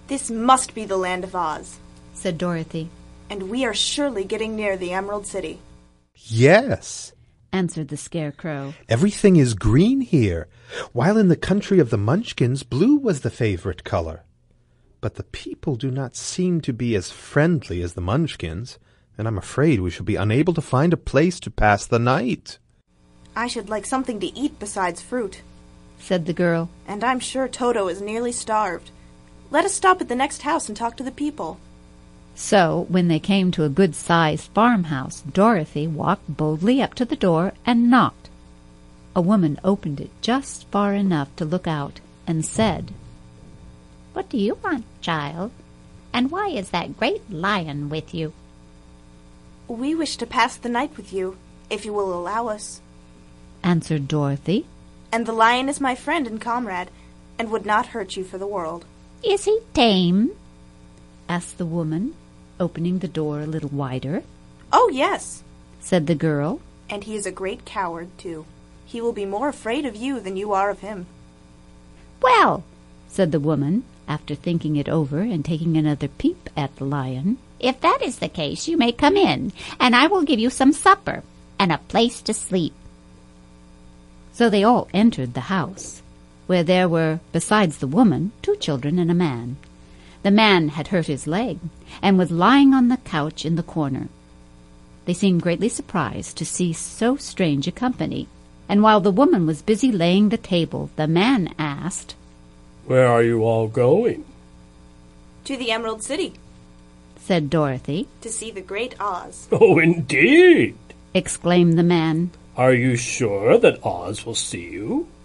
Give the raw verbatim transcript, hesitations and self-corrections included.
This must be the land of Oz, said Dorothy. And we are surely getting near the Emerald City. Yes, answered the Scarecrow. Everything is green here, while in the country of the Munchkins, blue was the favorite color. But the people do not seem to be as friendly as the Munchkins, and I'm afraid we shall be unable to find a place to pass the night. I should like something to eat besides fruit, said the girl. And I'm sure Toto is nearly starved. Let us stop at the next house and talk to the people. So, when they came to a good-sized farmhouse, Dorothy walked boldly up to the door and knocked. A woman opened it just far enough to look out and said, "What do you want, child? And why is that great lion with you?" "We wish to pass the night with you, if you will allow us," answered Dorothy. "And the lion is my friend and comrade, and would not hurt you for the world." "Is he tame?" asked the woman, opening the door a little wider. "Oh, yes," said the girl. "And he is a great coward, too. He will be more afraid of you than you are of him." "Well," said the woman, after thinking it over and taking another peep at the lion, "if that is the case, you may come in, and I will give you some supper and a place to sleep." So they all entered the house, where there were, besides the woman, two children and a man. The man had hurt his leg, and was lying on the couch in the corner. They seemed greatly surprised to see so strange a company, and while the woman was busy laying the table, the man asked, "Where are you all going?" "To the Emerald City," said Dorothy. "To see the great Oz." "Oh, indeed!" exclaimed the man. "Are you sure that Oz will see you?"